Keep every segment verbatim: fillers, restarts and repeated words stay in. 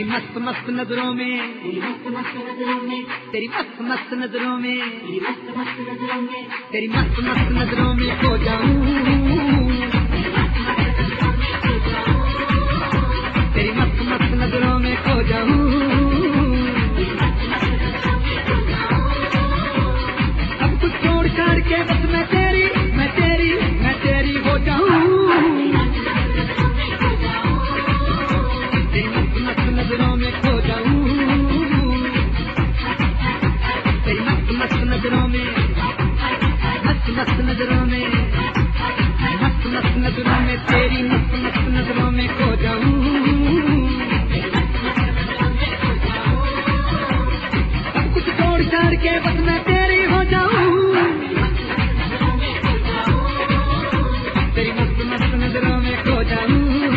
मस्त मस्त नजरों में, तेरी मस्त मस्त नजरों में, तेरी मस्त मस्त नजरों में, तेरी मस्त मस्त नजरों में, तेरी मस्त मस्त नजरों में खो जाऊं, तेरी मस्त मस्त नजरों में खो जाऊं, सब कुछ छोड़ छाड़ के बस मैं तेरी, मैं तेरी, मैं तेरी हो जाऊं, तेरी मस्त मस्त नजरों में खो जाऊं, तेरी मस्त मस्त नजरों में, मस्त मस्त नजरों में, मस्त मस्त नजरों में, तेरी मस्त मस्त नजरों में खो जाऊं, सब कुछ छोड़ छाड़ के बस मैं तेरी हो जाऊं, तेरी मस्त मस्त नजरों में खो जाऊं।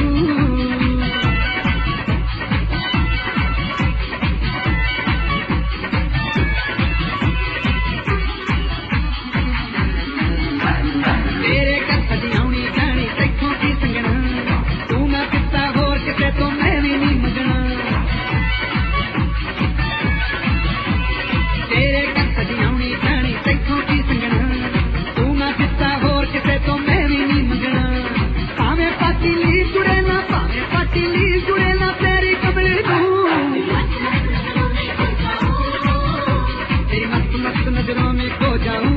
तेरे कथा दी आउनी जानी तैथों की संगना, तू मैं पिता होर किते तो मैं भी नहीं मगना, तेरे कथा दी आउनी जानी तैथों की संगना, तू मैं पिता होर किते तो मैं भी नहीं मगना, भावें पाती ली जुड़े ना, भावें पाती ली जुड़े ना, तेरी कमली तू, तेरी मस्त मस्त नजरों में खो जाऊं,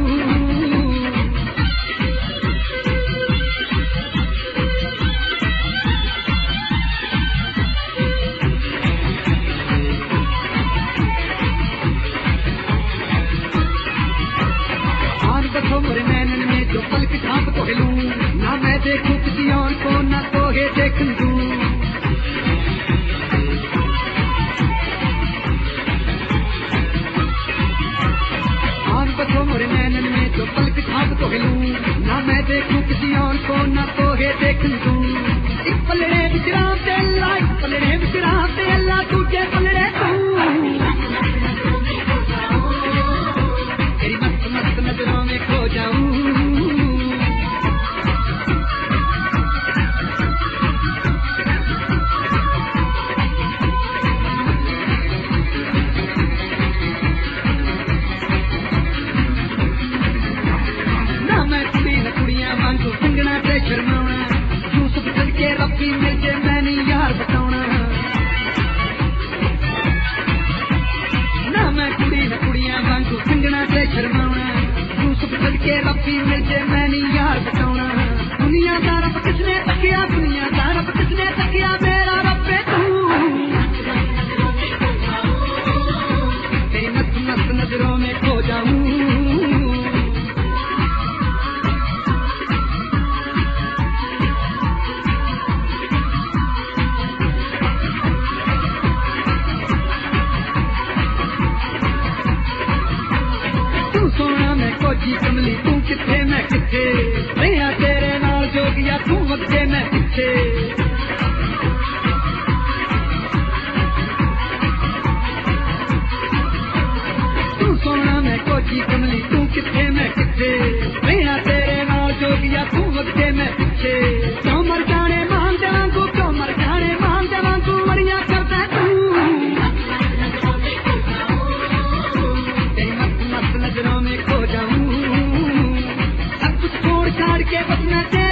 बसो मोरे नैनन में जो पलक झाँप तो हिलूं, ना मैं देखूं किसी और को, ना तोहे देख दूं, और बसो मोरे नैनन में जो पलक झाँप तो हिलूं, ना मैं देखूं किसी और को, ना तोहे देख दूं, एक पलड़े बिचरा तेला, एक पलड़े बिचरा तेला, दूजे पलड़े तू, तेरी मस्त मस्त नजरों में खो जाऊं, ना मैं कुड़ी न कुड़ियां वांगू संगना ते शर्माउणा, यूसुफ चल के रब्बी मिल जे मैं नहीं यार बताउणा, ना मैं कुड़ी न कुड़ियां वांगू संगना ते शर्माउणा, यूसुफ चल के रब्बी मिल जे मैं नहीं यार बताउणा, दुनिया दा रब किसने तकिया, दुनिया दा रब किसने तकिया, मेरा रब है तू, तेरी मस्त मस्त नजरों में खो जाऊं, सोना मैं कोची कमली तू किथे मैं किथे, रहा तेरे नाल जोगिया तू अगे मैं पिछे, तू सोना मैं कोची कमली तू किथे मैं किथे, रहा तेरे नाल जोगिया तू अगे मैं पिछे, क्यों मर जाने मान देवां तू, क्यों मर जाने मान देवां तू, मरिया करदा तू, तेरी मस्त मस्त नजरों में खो जाऊं, सब कुछ छोड़ छाड़ के बस मैं